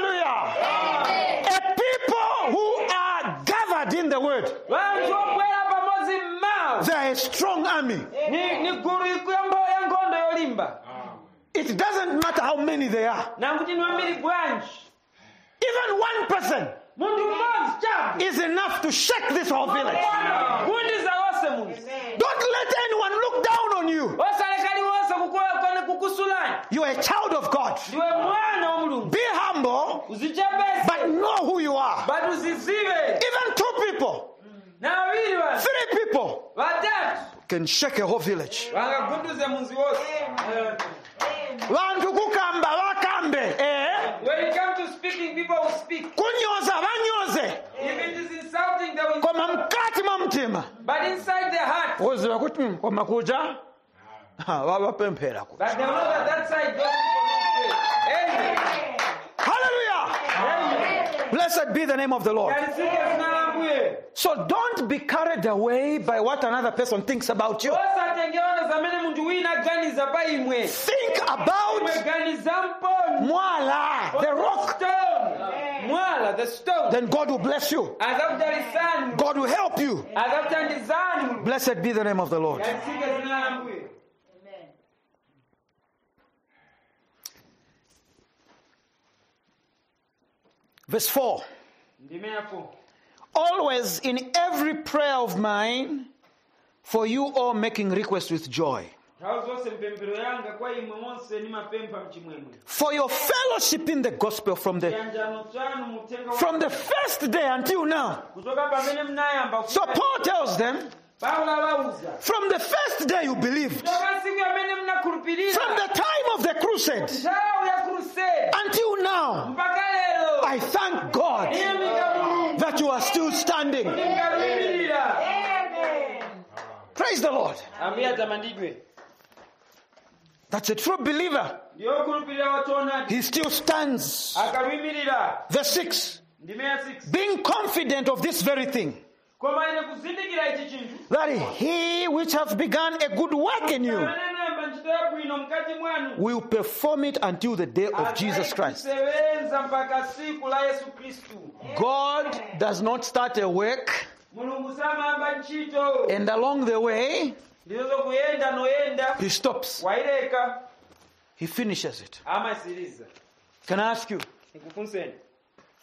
Hallelujah. A people who are gathered in the word. Watu wabwera pamoja mao. They are a strong army. Ni ni guru ikuyambo ya ngondo yolimba. It doesn't matter how many they are. Na kuti ni wamili bwanji. Even one person Mundu mmoja chabu. is enough to shake this whole village. Kundi za wose mungu. Don't let anyone look down on you. Osalekali wose kukuwa kone kukusulani. You are a child of God. Ndiwe mwana wa Mulungu. Be humble, Uzichapese. but know who you are. Bado usiziwe. Even two people, Na wawili wa. three people Watatu. can shake a whole village. Wangagunduze munzi wose. Vantu kukamba vakambe, eh? When it comes to speaking, people will speak. Kunyoza vanyoze. If it is insulting, they will Koma mkati mwa mtima. But inside their heart, Woziva kuti mm, koma kuja vavapemphera ku. but they know that that side those people don't pray. Amen. Hallelujah. Amen. Blessed be the name of the Lord. Kanisike zinalambuye. So don't be carried away by what another person thinks about you. Osatengeona zamene muntu wina aganiza pa imwe. Think about Imwe ganiza mponi. Mwala, the rock. Stone. Mwala, the stone. Then God will bless you. Azakutalisani. God will help you. Azakutandizani. Blessed be the name of the Lord. Kanisike zinalambuye. Amen. Verse four. Ndime yako. Always in every prayer of mine, for you all making request with joy. Nthawi zonse mpemphero yanga kwa imwe monse nimapempha mchimwemwe. For your fellowship in the gospel from the Chiyanjano chanu mutenga wa- from the first day until now. kutoka pamene mnayamba So Paul tells them, Paulo awauza. from the first day you believed, Kutoka siku yamene mnakhulupirira. from the time of the crusade Nthawi ya crusade. until now, Mpaka lero. I thank God Iyamika Mulungu. that you are still standing. Ndingaluyimirira. Amen. Praise the Lord. Ambuye atamandidwe. That's a true believer. Ndiyo okhulupirira wachoonadi. He still stands. Akaluyimirira. Verse six. Ndime ya six. Being confident of this very thing, Koma ine kuzindikira ichi chinthu. that he which hath begun a good work in you Amene anayamba ntchito yabwino mkati mwanu. will perform it until the day of Jesus Christ. Adzayisewenza mpaka siku la Yesu Kristu. God does not start a work Mulungu samayamba ntchito. and along the way Ndizo kuyenda noyenda. he stops. Waileka. He finishes it. Amasiriza. Can I ask you, Nikufunseni.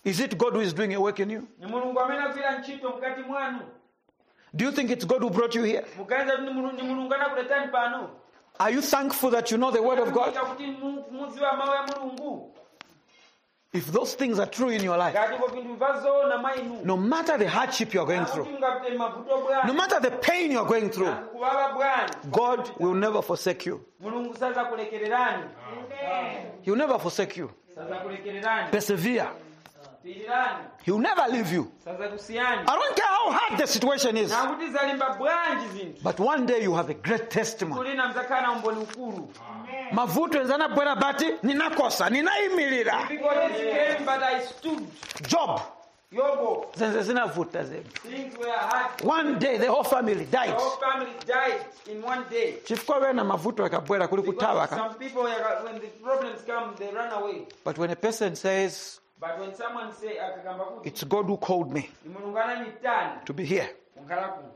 Is it God who is doing a work in you? Ni mulungu amene agwira ntchito mkati mwanu. Do you think it's God who brought you here? Muganiza kuti ni mulungu ni mulungu anakuletani pano. Are you thankful that you know the word of God? Kuti mu- mudziwa mawu ya mulungu. If those things are true in your life, Ngati ko vinthu vazoona mainu. no matter the hardship you are going through, Kuti ungapite mavuto no bwana. matter the pain you are going through, Kuwala bwana. God will never forsake you. Mulungu sazakulekererani. Amen. He will never forsake you. Sazakulekererani. Persevere. Pirirani. He will never leave you. Sazakusiyani. I don't care how hard the situation is, Na kuti zalimba bwanji zinthu. but one day you have a great testimony. Kulina mzakana umboni ukulu. Mavuto enzana bwera bati ninakosa ninaimirira. Because it came but I stood. Job Yobo. zenze zinavuta zedu. Things were hard. One day the whole family The died. whole family died in one day. Chifukwa wena mavuto yakabwera kuli kutawa Because ka. some people, when the problems come, they run away. But when a person says, But when someone say, akagamba kuti, it's God who called me ni mulungu ananditana, to be here, unkhala kuno.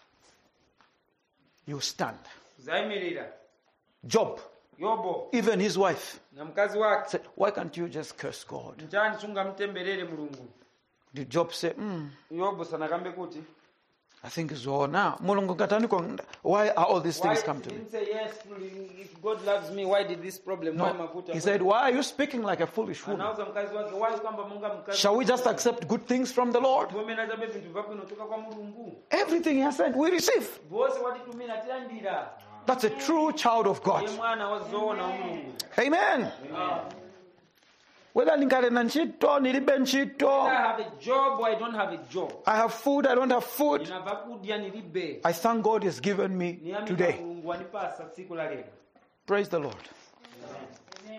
you stand. Zayimirira. Job, Yobo even his wife, na mkazi wake, said, why can't you just curse God? mchani sungamtemberere mulungu. Did Job say, mm, Yobo sanakambe kuti, I think it's all now. Mulungu kataniko, why are all these why things come to me? didn't say yes, if God loves me, why did this problem? Why No. mavuta? He said, why are you speaking like a foolish woman? Anauza mkazi wake, why kwamba munga mkazi? Shall we just accept good things from the Lord? Vomena zabe vintu vabwino kutoka kwa mulungu. Everything he has said, we receive. Vose watitumira tilandira. That's a true child of God. Ye mwana wazoona wa mulungu. Amen. Whether nikale na ntchito, nilibe ntchito, I have a job or I don't have a job. I have food, I don't have food, Ninava kudya nilibe. I thank God He has given me Niyamika today. mulungu wanipasa tsiku la lero. Praise the Lord. Amen.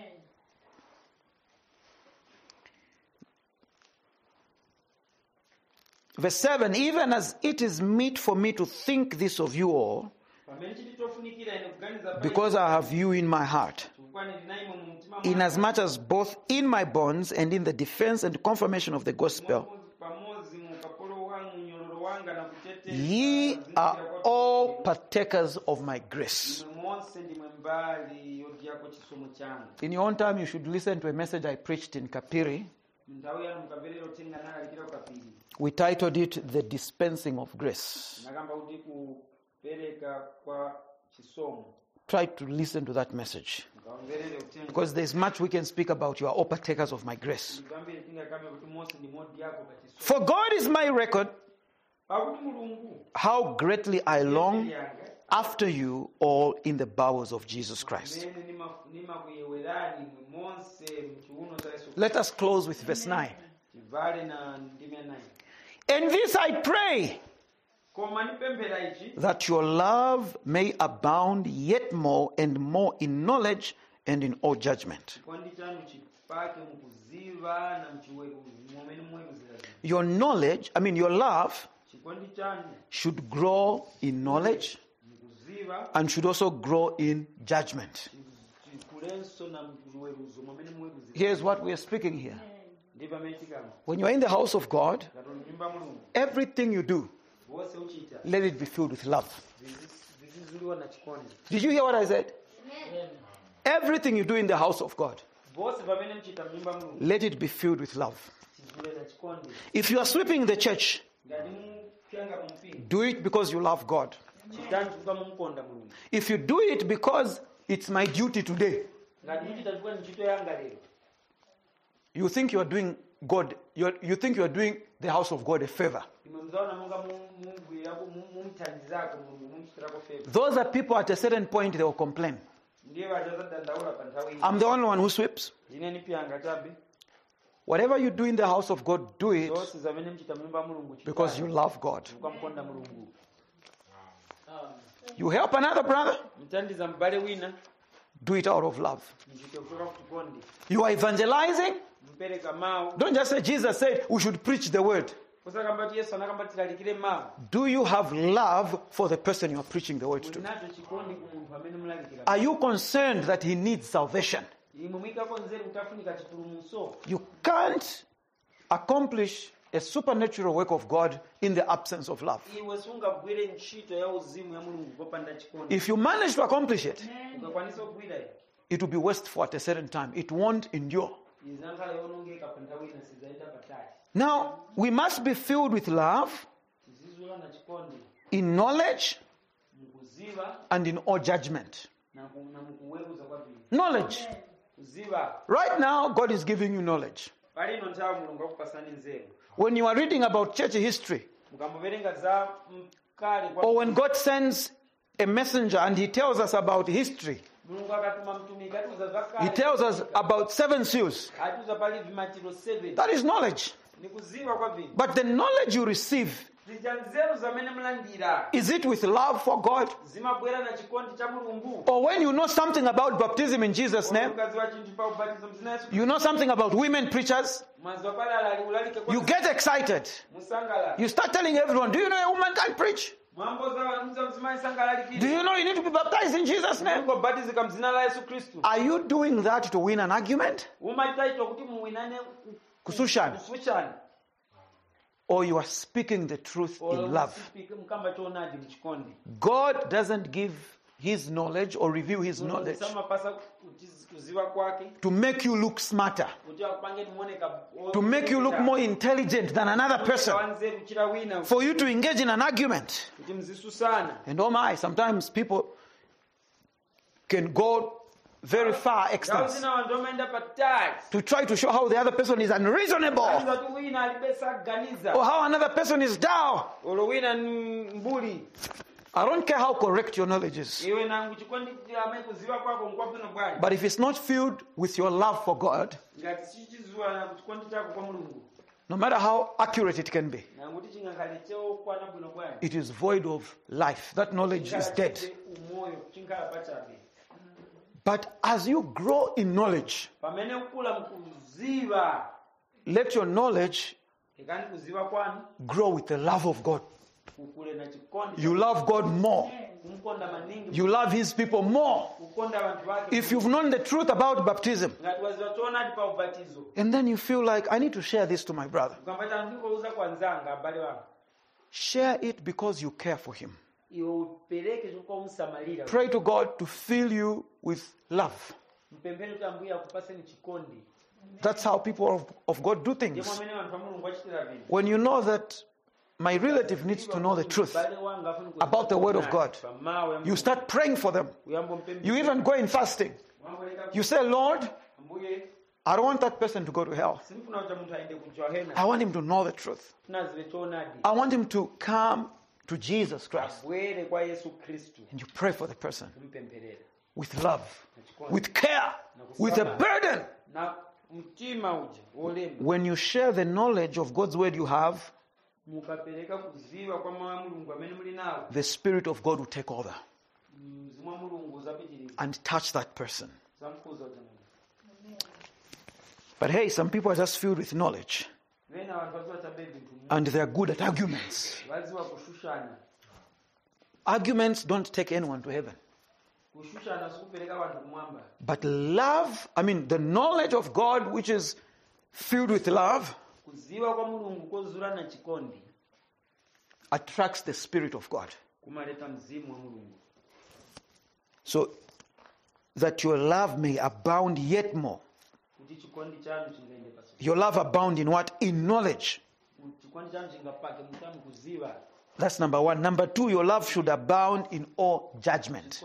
Verse seven, even as it is meet for me to think this of you all, Pamene chili chofunikira ine kuganiza pa because I have you in my heart, chifukwa ndinaimo mu mtima mwanga. inasmuch as both in my bonds and in the defense and confirmation of the gospel, Pamodzi mu ukapolo wangu, mnyololo wanga na kuteteza. ye are all partakers of my grace. Imwe monse ndimwe mbali yodyako chisomo changu. In your own time, you should listen to a message I preached in Kapiri. Nthawi yanu mukamverera uthenga nalalikira ukapiri. We titled it The Dispensing of Grace. Nakamba kuti kupereka kwa chisomo. Try to listen to that message, Mukamverere uthenga. because there's much we can speak about. You are all partakers of my grace. Ndikambire tingakambe kuti monse ndi modyako pa chisomo. For God is my record, Pakuti mulungu how greatly I long yanga after you all in the bowels of Jesus Christ. mene nima- nimakuyewerani mwe monse mchiuno cha Yesu. Let us close with verse nine. Chivale na ndime nayi. And this I pray, Koma nipemphera ichi that your love may abound yet more and more in knowledge and in all judgment. chikondi chanu chipake mukuziva na mchiweruzi momene muweruzira zinthu. Your knowledge, I mean your love, Chikondi chanu should grow in knowledge mukuziva and should also grow in judgment. chikulenso na mchiweruzo momene muweruzira. Here's what we are speaking here. Ndi pamene tikamba. When you're in the house of God, Ngati nyumba mulungu everything you do, wose uchita let it be filled with love. zizizuliwa na chikondi. Did you hear what I said? Everything you do in the house of God, Vose pamene mchita mnyumba mulungu let it be filled with love. chizule na chikondi. If you are sweeping the church, Ngati mupyanga mumpingo do it because you love God. chitani chifukwa mumukonda mulungu. If you do it because it's my duty today, Ngati muchita chifukwa ni ntchito yanga lero. you think you are doing God, you you think you are doing the house of God a favor. Imwe mzaona monga mugwirako mumthandizako mulungu mumchitirako favor. Those are people at a certain point they will complain. Ndiye vachazadandaula pa nthawi iyi. I'm the only one who sweeps. Ine nipyanga chabe. Whatever you do in the house of God, do it Zonse zamene mchita mnyumba mulungu chitani. because you love God. Chifukwa mkonda mulungu. You help another brother, Mthandiza mbale wina do it out of love. mchite kutoka kuchikondi. You are evangelizing, Mpereka mawu. don't just say Jesus said we should preach the word. Kusakamba kuti Yesu anakamba tilalikire mawu. Do you have love for the person you are preaching the word to? Ulinacho chikondi ku munthu amene mulalikira. Are you concerned that he needs salvation? Imwe mwikako nzeru kutafunika chipulumutso. You can't accomplish a supernatural work of God in the absence of love. Iwe sungagwire ntchito ya uzimu ya mulungu popanda chikondi. If you manage to accomplish it, Ukakwanisa kugwira it will be wasteful at a certain time. It won't endure. izankhala yonongeka pa nthawi ina sizaenda patali. Now, we must be filled with love, Tizizula na chikondi in knowledge, mukuziva and in all judgment. na ku- na mukuweruza kwabwino. Knowledge. Kuziva Right now, God is giving you knowledge. palino nthawi mulungu akupasani nzeru. When you are reading about church history, Mukamboverenga za mkale kwa or when God sends a messenger and he tells us about history, mulungu akatuma mtumiki atiuza za he kale. tells us about seven seals. Atiuza pali vimatiro seven. That is knowledge. Ni kuziva kwabwino. But the knowledge you receive, Zija nzeru zamene mlandira. is it with love for God? Zimabwera na chikondi cha mulungu. Or when you know something about baptism in Jesus' name, Mukaziwa chinthu pa ubatizo mzina Yesu. you know something about women preachers, Mwanzo pale alali ulalike kwa you get excited. musangala. You start telling everyone, do you know a woman can preach? Mwambo za wanumza mzima isangala Do likini. you know you need to be baptized in Jesus' name? Mungu batizika mzina la Yesu Kristu. Are you doing that to win an argument? Umaitaito kuti muwinane Kusushana. kusushana. Or you are speaking the truth in love? Mukamba chonadi mchikondi. God doesn't give his knowledge or reveal his knowledge Sama pasa kuziva kwake. to make you look smarter, Kuti akupange muoneka. to make you look more intelligent than another person, Wanze kuchira wina. for you to engage in an argument. Kuti mzisusana. And oh my, sometimes people can go very far extents Gauzina wandomaenda patali. to try to show how the other person is unreasonable, Anza tu wina alibesa ganiza. or how another person is down. Olo wina ni mbuli. I don't care how correct your knowledge is, Iwe nangu chikondi amai kuziva kwako mkwapino bwani. but if it's not filled with your love for God, Ngati chichizua na chikondi chako kwa mulungu. no matter how accurate it can be, Nangu tichingakhale cheo kwana bwino bwani. it is void of life. That knowledge is dead. Umoyo chinkhala pachabe. But as you grow in knowledge, Pamene ukula mkuziva. let your knowledge Ekani kuziva kwanu. grow with the love of God. Ukule na chikondi. You love God more. Kumkonda maningi. You love his people more. Kukonda bantu bake. If you've known the truth about baptism, Ngati waziwa chonadi pa ubatizo. and then you feel like, I need to share this to my brother. Ukambata ndikouza kwa nzanga abale wangu. Share it because you care for him. Iwe upeleke chukua umsamalira. Pray to God to fill you with love. Mpembele kuti ambuye akupaseni chikondi. That's how people of, of God do Ndimo things. amene wanthu a Mulungu achitira vinhu. When you know that my relative needs to know the truth about the word of God, you start praying for them. You even go in fasting. You say, Lord, I don't want that person to go to hell. I want him to know the truth. I want him to come to Jesus Christ. And you pray for the person with love, with care, with a burden. When you share the knowledge of God's word you have, the Spirit of God will take over and touch that person. But hey, some people are just filled with knowledge and they are good at arguments. Arguments don't take anyone to heaven. But love, I mean, the knowledge of God, which is filled with love, attracts the Spirit of God. So that your love may abound yet more. Your love abound in what? In knowledge. That's number one. Number two, your love should abound in all judgment.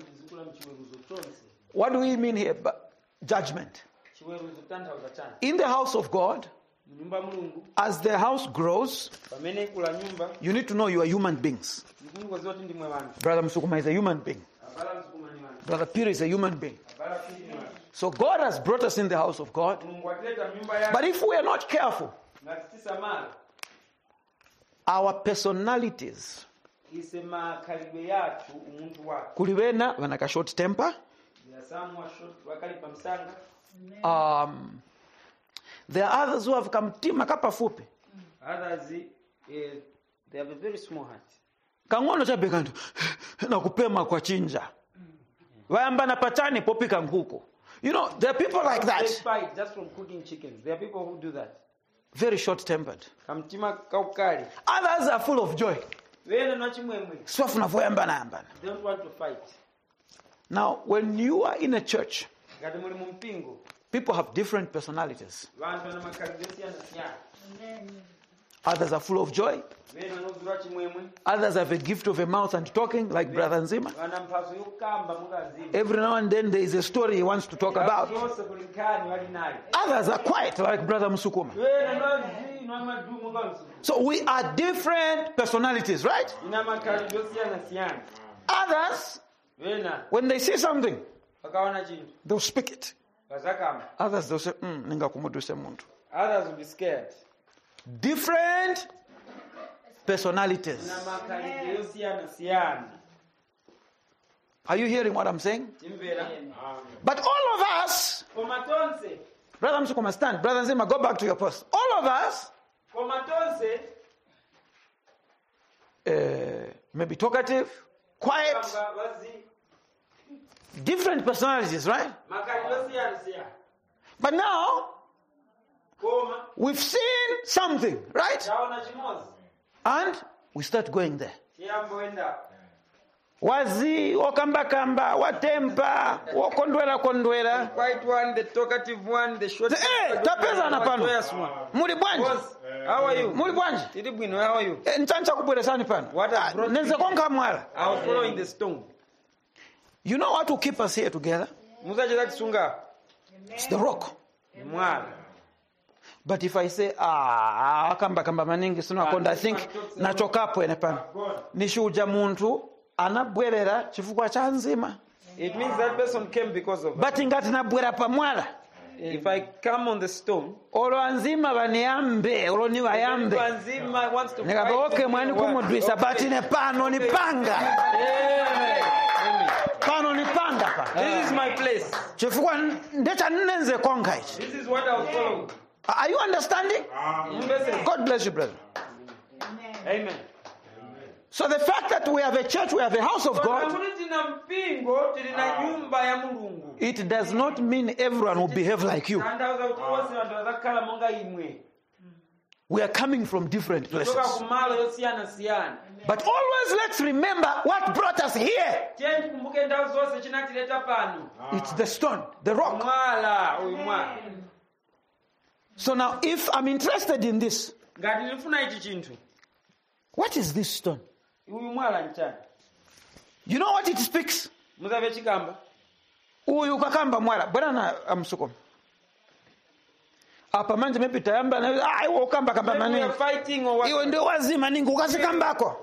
What do we mean here? Judgment. In the house of God, as the house grows, you need to know you are human beings. Brother Msukuma is a human being. Brother Peter is a human being. So God has brought us in the house of God. But if we are not careful, our personalities, kulibena vanaka short temper, um, there are others who have kamtima kapafupi. Others, uh, they have a very small heart. Kangono chabeka ntu nakupema kwa chinja. Wayamba na patani popika nkuku. You know, there are people like that. They fight just from cooking chickens. There are people who do that. Very short-tempered. Kamtima kaukali. Others are full of joy. Wena na chimwemwe. Swafuna voyamba na yambana. They don't want to fight. Now, when you are in a church, Ngati muli mu mpingo, People have different personalities. vantu vana makalidwe siyana siyana. Others are full of joy. Vena vanozura chimwemwe. Others have a gift of a mouth and talking, like Brother Nzima. Vana mphatso yokukamba munga Nzima. Every now and then there is a story he wants to talk about. Zonse kuli nkhani wali nayo. Others are quiet, like Brother Musukuma. Vena nozi nomadumu munga Msukuma. So we are different personalities, right? Ina makalidwe siyana siyana. Others, Vena when they see something, vakaona chintu they'll speak it. vazakamba. Others, they'll say, mm, ninga kumuduse muntu. Others will be scared. Different personalities. Ina makalidwe siyana siyana. Are you hearing what I'm saying? Timvera. But all of us, Koma tonse. Brother Musukuma, stand. Brother Nzima, go back to your post. All of us, Koma tonse. uh, maybe talkative, quiet, Kamba vazi. different personalities, right? Makalidwe siyana siyana. But now, Koma. we've seen something, right? Taona chimozi. And we start going there. Chiyamboenda. Wazi, wakamba kamba, watempa, wakondwela kondwela. Quiet one, the talkative one, the short. Eh, tapeza na pano. Muli bwanji? Boss, how are you? Muli bwanji? Tiri bwino, how are you? Eh, nchancha kubwele sani pano. What has brought Nenze you? konga mwala. I was following the stone. You know what will keep us here together? Musa cheta kisunga. It's the rock. Mwala. But if I say, ah, akamba kamba maningi sino akonda, I think nachokapo ene pano. Nishuja muntu anabwerera chifukwa cha Nzima. It means that person came because of. But ingati nabwera pa mwala. If I come on the stone, Olo Nzima baniambe, olo ni wayambe. Nzima wants to Nikaba fight okay with mwani me. kumudwisa but ine pano ni panga. Amen. Pano ni panga pa. This is my place. Chifukwa ndecha nenze konga ichi. This is what I was following. Are you understanding? Listen. God bless you, brother. Amen. So the fact that we have a church, we have a house of God, it does not mean everyone will behave like you. We are coming from different places. But always let's remember what brought us here. It's the stone, the rock. So now, if I'm interested in this, what is this stone? You know what it speaks? Uyu kakamba mwala. Bwana na amsuko. Apa manje maybe tayamba na ah iwo kamba kamba mani. Iwe ndio wazima ningu ukazikambako.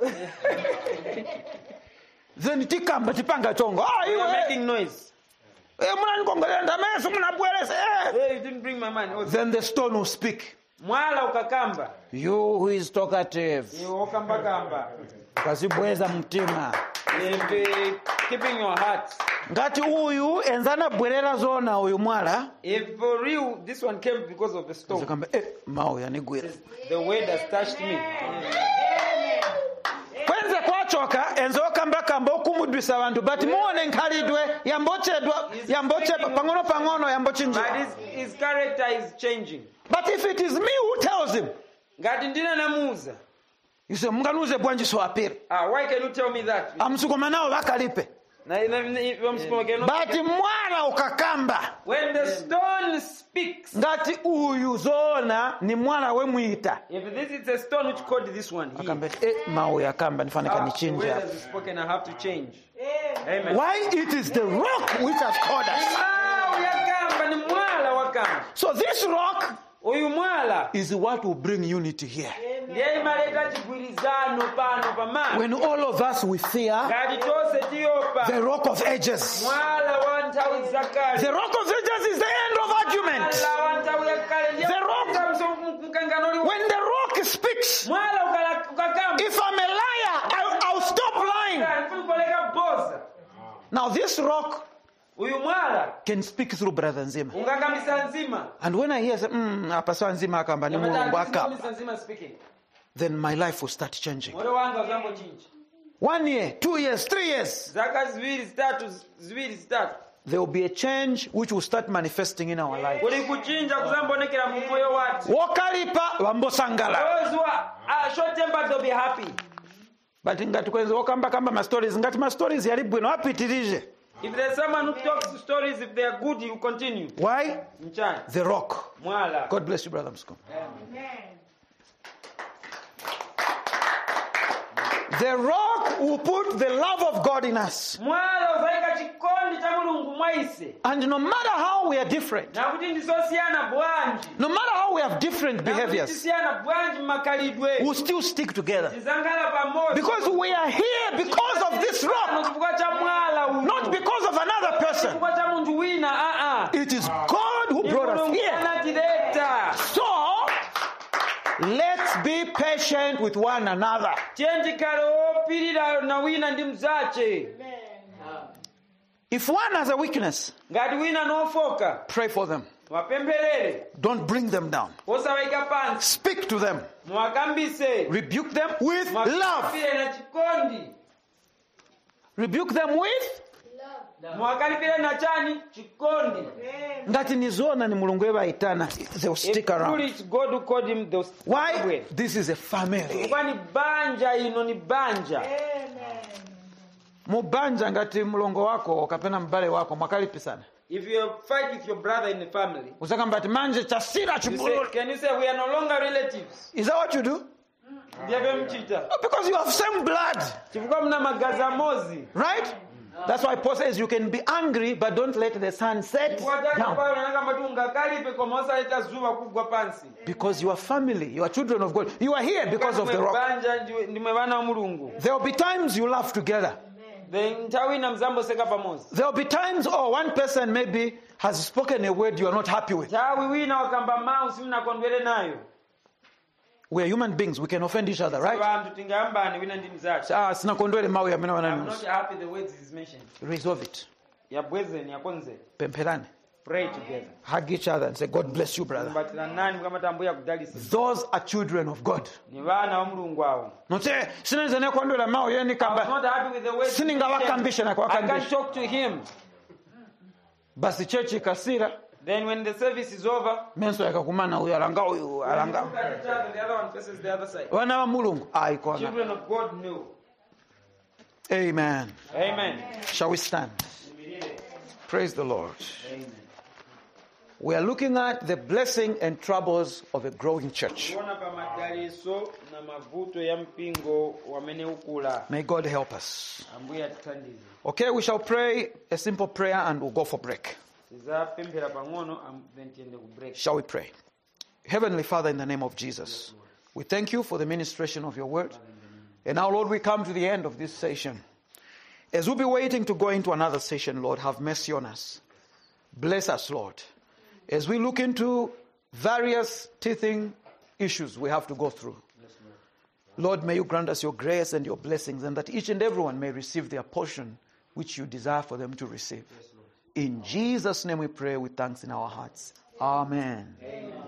Then tikamba tipanga chongo. Ah iwe making noise. Eh mwana nikongolea ndameso mnabweleza eh. Hey, you didn't bring my money. Oh, then the stone will speak. Mwala ukakamba. You who is talkative. You okamba kamba. Kazibweza mtima. Keeping your heart. Ngati uyu enzana bwerera zona uyu mwala. If for real this one came because of the storm. Zakamba eh mao yanigwira. The word has touched me. Kwenze kwachoka enzo kamba kamba okumudwisa abantu but muone nkhalidwe yambochedwa yambochedwa pangono pangono yambochinjika. But his, his character is changing. But if it is me who tells him, ngati ndine namuza. You say munganuze bwanji so apiri. Ah, why can you tell me that? Amsukoma nao bakalipe. Na na amsukoma. But mwala ukakamba. When the stone speaks. Ngati uyu zona ni mwala we muita. If this is a stone which called this one here. Akamba eh mao yakamba nifanika ah, nichinja. The word has spoken, I have to change. Amen. Why it is the rock which has called us. Ah, yakamba ni mwala wakamba. So this rock uyu mwala is what will bring unity here. When all of us we fear the rock of ages. The rock of ages is the end of argument. The rock, when the rock speaks, if I'm a liar, I'll, I'll stop lying. Now this rock can speak through Brother Nzima. And when I hear mm, apaswa Nzima akamba ni mulungu akamba, then my life will start changing. One year, two years, three years, there will be a change which will start manifesting in our lives. Wokalipa wambosangala. Short-tempered, they'll be happy. But ngati kwenze wokamba kamba ma stories ngati ma stories yali bwino apitirije. If there's someone who talks stories, if they are good, you continue. Why? Mchana. The rock. Mwala. God bless you, Brother Muscom. Amen. The rock will put the love of God in us. Mwala uzaika chikondi cha Mulungu mwaise. And no matter how we are different, Na kuti ndisosiyana bwanji. no matter how we have different Na kuti behaviors, tisiyana bwanji makalidwe. we'll still stick together. Tizangala pamoja. Because we are here because of this rock, Chifukwa cha mwala uyu. not because of another person. Chifukwa cha muntu wina, ah ah. It is God who brought us Mulungu here. anatileta. So, let's be patient with one another. Chenji kale opirira na wina ndi mzache. If one has a weakness, Ngati wina nofoka, pray for them. wapempherere. Don't bring them down. Osawaika pansi. Speak to them. Mwakambise. Rebuke them with love. Mwakalipire na chikondi. Rebuke them with Mwakalipire na chani chikondi. ngati nizona ni mulungu ebayitana, they'll stick Truly around. it's God who called him those. Why? This is a family. Kwa ni banja ino ni banja. Mubanja ngati mulongo wako kapena mbale wako mwakalipisana. If you fight with your brother in the family, Usaka mbati manje chasira you say, chibululu. can you say we are no longer relatives? Is that what you do? Ndiye mchita. No, because you have same blood. Chifukwa mna magaza mozi. Right? That's why Paul says you can be angry, but don't let the sun set down. Because you are family, you are children of God. You are here because of the rock. There will be times you laugh together. There will be times, oh, one person maybe has spoken a word you are not happy with. We are human beings. We can offend each other, right? Ah, sinakondwele mawe ya mina I'm wanani. not happy the words he's mentioned. Resolve it. Yabweze ni yakonze. Pemperane. Pray together. Hug each other and say, God bless you, brother. Mbatira nani mkamata mbuya kudalisa. Those are children of God. Ni vana wa Mulungu awo. No say, sinenze ne kondwela mawe yeni I was kamba. not happy with the words. he Sininga mentioned. wakambisha na I kwakambisha. can talk to him. Basi church ikasira. Then when the service is over, Menso yakakumana uyu alanga uyu when you alanga. look at each other, the other one faces the other side. Wana wa mulungu. Ah, iko na. Children of God know. Amen. Amen. Shall we stand? Praise the Lord. We are looking at the blessing and troubles of a growing church. Kuona pa madaliso na mavuto ya mpingo wamene ukula. May God help us. Ambuya tuthandize. Okay, we shall pray a simple prayer and we'll go for break. Tizapemphera pang'ono am- then tiyende ku break. Shall we pray? Heavenly Father, in the name of Jesus, we thank you for the ministration of your word. And now, Lord, we come to the end of this session. As we'll be waiting to go into another session, Lord, have mercy on us. Bless us, Lord. As we look into various teething issues we have to go through. Lord, may you grant us your grace and your blessings, and that each and everyone may receive their portion which you desire for them to receive. In Jesus' name we pray with thanks in our hearts. Amen. Amen.